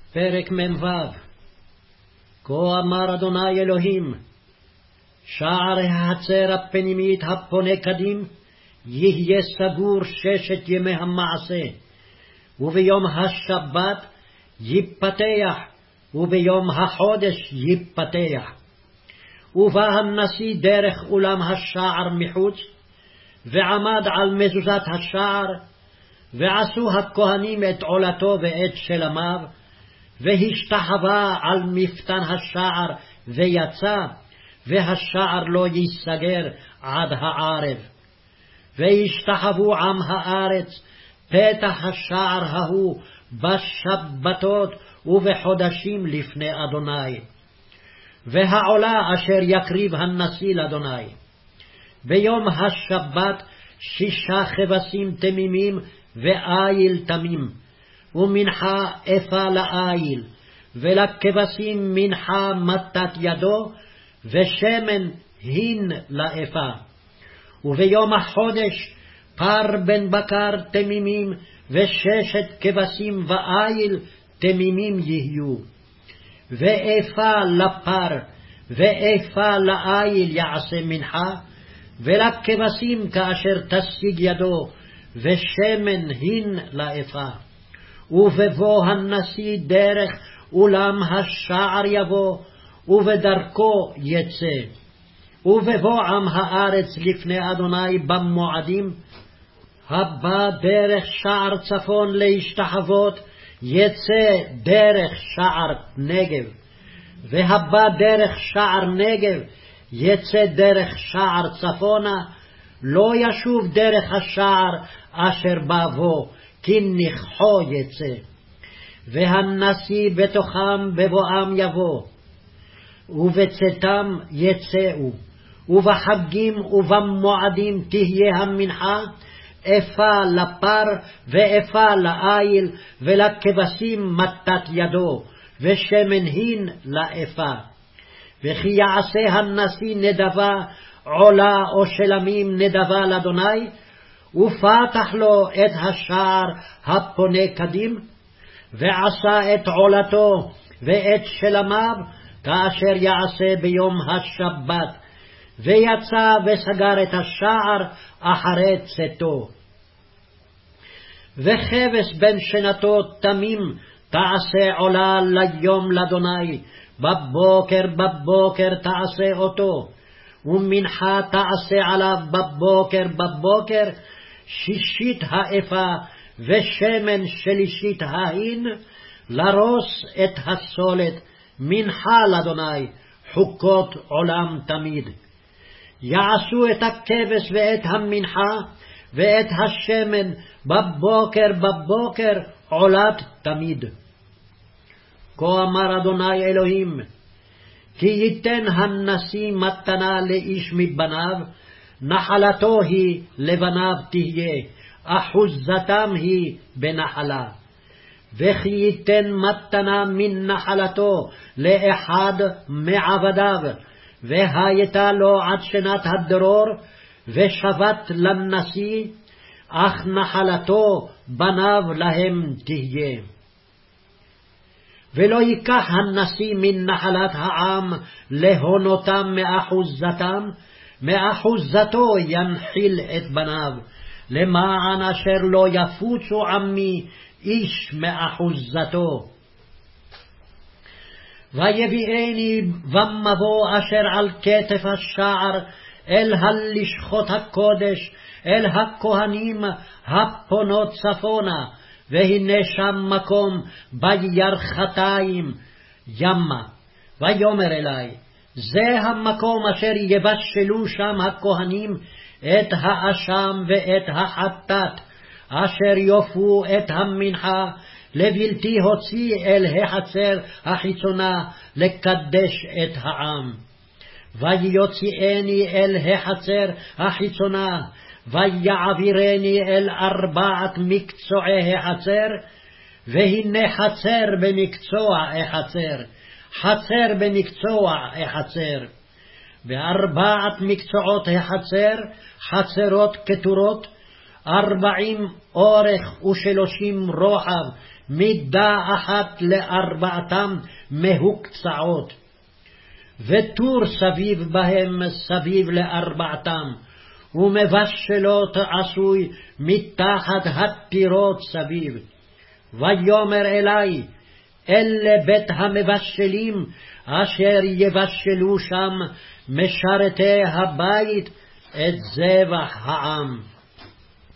פרק מ"ו. כה אמר אדוני אלוהים, שער החצר הפנימית הפונה קדים יהיה סגור 6 ימי המעשה, וביום השבת ייפתח, וביום החודש ייפתח. ובא הנשיא דרך אולם השער מחוץ, ועמד על מזוזת השער, ועשו הכהנים את עולתו ואת שלמיו, והשתחווה על מפתן השער ויצא, והשער לא ייסגר עד הערב. והשתחוו עם הארץ פתח השער ההוא בשבתות ובחודשים לפני אדוני. והעולה אשר יקריב הנשיא לאדוני. ביום השבת 6 כבשים תמימים ואיל תמים, ומנחה אפה לאיל, ולכבשים מנחה מטת ידו, ושמן הין לאפה. וביום החודש פר בן בקר תמימים, 6 כבשים ואיל תמימים יהיו. ואפה לפר ואפה לאיל יעשה מנחה, ולכבשים כאשר תשיג ידו, ושמן הין לאפה. ובבוא הנשיא דרך אולם השער יבוא, ובדרכו יצא. ובבוא עם הארץ לפני אדוני במועדים, הבא דרך שער צפון להשתחוות, יצא דרך שער נגב. והבא דרך שער נגב, יצא דרך שער צפונה, לא ישוב דרך השער אשר בבוא, כי נכחו יצא. והנשיא בתוכם בבואם יבוא, ובצאתם יצאו. ובחגים ובמועדים תהיה המנחה, אפה לפר ואפה לאיל, ולכבשים מטת ידו, ושמן הין לאפה. וכי יעשה הנשיא נדבה, עולה או שלמים נדבה לאדוני, ופתח לו את השער הפונה קדים, ועשה את עולתו ואת שלמיו, כאשר יעשה ביום השבת, ויצא וסגר את השער אחרי צאתו. וכבש בן שנתו תמים תעשה עולה ליום לאדוני, בבוקר בבוקר תעשה אותו, ומנחה תעשה עליו בבוקר 6 האפה, ושמן 3 ההין, לרוס את הסולת, מנחה לאדוני, חוקות עולם תמיד. יעשו את הכבש ואת המנחה ואת השמן בבוקר עולת תמיד. כה אמר אדוני אלוהים, כי ייתן הנשיא מתנה לאיש מבניו, נחלתו היא לבניו תהיה, אחוזתם היא בנחלה. וכי ייתן מתנה מן נחלתו לאחד מעבדיו, והייתה לו עד שנת הדרור, ושבת לנשיא, אך נחלתו בניו להם תהיה. ולא ייקח הנשיא מן נחלת העם להונותם מאחוזתם, מאחוזתו ינחיל את בניו, למען אשר לא יפוצו עמי איש מאחוזתו. ויביאני במבוא אשר על כתף השער אל הלשכות הקודש, אל הכהנים הפונות צפונה, והנה שם מקום בירכתיים ימה. ויאמר אלי, זה המקום אשר יבשלו שם הכהנים את האשם ואת החטאת, אשר יופו את המנחה, לבלתי הוציא אל החצר החיצונה לקדש את העם. ויוציאני אל החצר החיצונה, ויעבירני אל 4 מקצועי החצר, והנה חצר במקצוע החצר, חצר במקצוע החצר. ב4 מקצועות החצר חצרות כתורות, 40 אורך ו30 רוחב, מידה אחת לארבעתם מהוקצעות, וטור סביב בהם סביב לארבעתם, ומבשלות עשוי מתחת הטירות סביב. ויאמר אלי, אלה בית המבשלים אשר יבשלו שם משרתי הבית את זבח העם.